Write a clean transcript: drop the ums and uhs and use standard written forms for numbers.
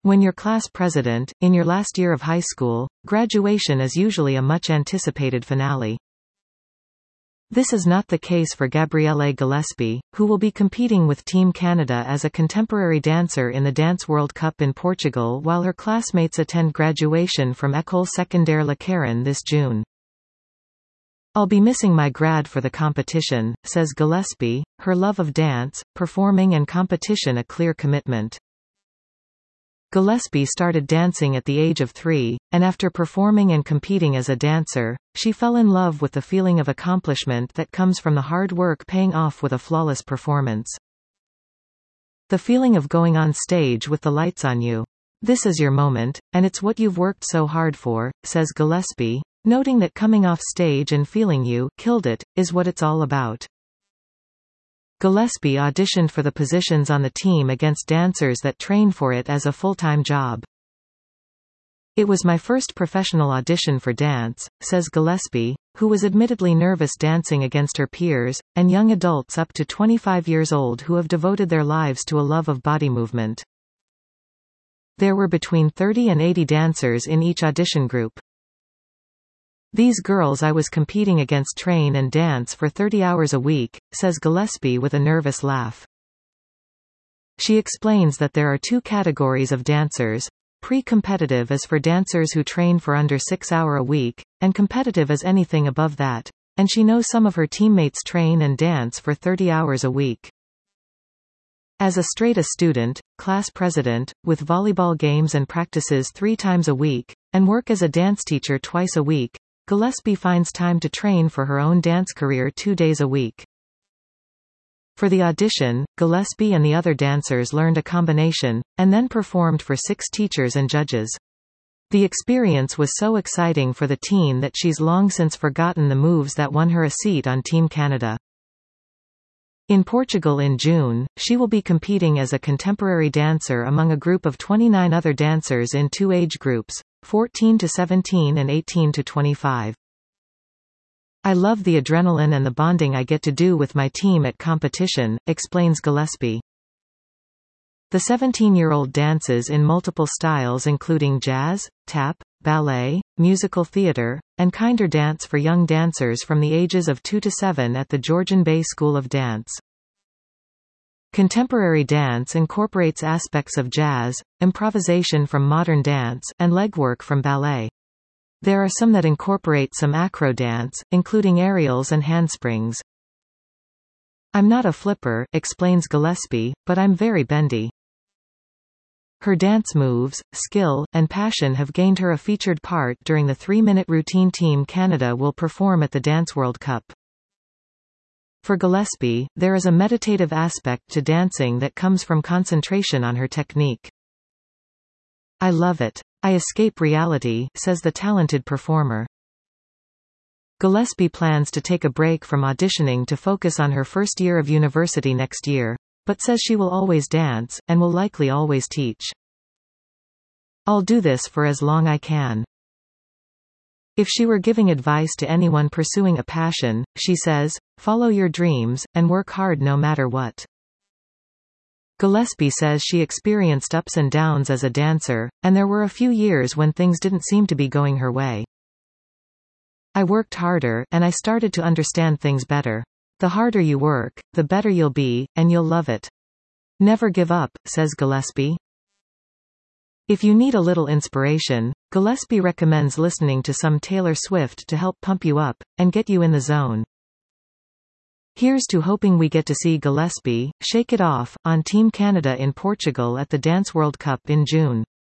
When you're class president, in your last year of high school, graduation is usually a much-anticipated finale. This is not the case for Gabrielle Gillespie, who will be competing with Team Canada as a contemporary dancer in the Dance World Cup in Portugal while her classmates attend graduation from École Secondaire La Caron this June. "I'll be missing my grad for the competition," says Gillespie, her love of dance, performing and competition a clear commitment. Gillespie started dancing at the age of 3, and after performing and competing as a dancer, she fell in love with the feeling of accomplishment that comes from the hard work paying off with a flawless performance. "The feeling of going on stage with the lights on you. This is your moment, and it's what you've worked so hard for," says Gillespie, noting that coming off stage and feeling you killed it is what it's all about. Gillespie auditioned for the positions on the team against dancers that train for it as a full-time job. "It was my first professional audition for dance," says Gillespie, who was admittedly nervous dancing against her peers, and young adults up to 25 years old who have devoted their lives to a love of body movement. There were between 30 and 80 dancers in each audition group. "These girls I was competing against train and dance for 30 hours a week," says Gillespie with a nervous laugh. She explains that there are 2 categories of dancers. Pre-competitive is for dancers who train for under 6 hours a week, and competitive is anything above that, and she knows some of her teammates train and dance for 30 hours a week. As a straight-A student, class president, with volleyball games and practices 3 times a week, and work as a dance teacher twice a week, Gillespie finds time to train for her own dance career 2 days a week. For the audition, Gillespie and the other dancers learned a combination, and then performed for 6 teachers and judges. The experience was so exciting for the teen that she's long since forgotten the moves that won her a seat on Team Canada. In Portugal in June, she will be competing as a contemporary dancer among a group of 29 other dancers in 2 age groups, 14 to 17 and 18 to 25. "I love the adrenaline and the bonding I get to do with my team at competition," explains Gillespie. The 17-year-old dances in multiple styles including jazz, tap, ballet, musical theater, and kinder dance for young dancers from the ages of 2 to 7 at the Georgian Bay School of Dance. Contemporary dance incorporates aspects of jazz, improvisation from modern dance, and legwork from ballet. There are some that incorporate some acro dance, including aerials and handsprings. "I'm not a flipper," explains Gillespie, "but I'm very bendy." Her dance moves, skill, and passion have gained her a featured part during the 3-minute routine Team Canada will perform at the Dance World Cup. For Gillespie, there is a meditative aspect to dancing that comes from concentration on her technique. "I love it. I escape reality," says the talented performer. Gillespie plans to take a break from auditioning to focus on her first year of university next year, but says she will always dance, and will likely always teach. "I'll do this for as long I can." If she were giving advice to anyone pursuing a passion, she says, "Follow your dreams, and work hard no matter what." Gillespie says she experienced ups and downs as a dancer, and there were a few years when things didn't seem to be going her way. "I worked harder, and I started to understand things better. The harder you work, the better you'll be, and you'll love it. Never give up," says Gillespie. If you need a little inspiration, Gillespie recommends listening to some Taylor Swift to help pump you up, and get you in the zone. Here's to hoping we get to see Gillespie shake it off on Team Canada in Portugal at the Dance World Cup in June.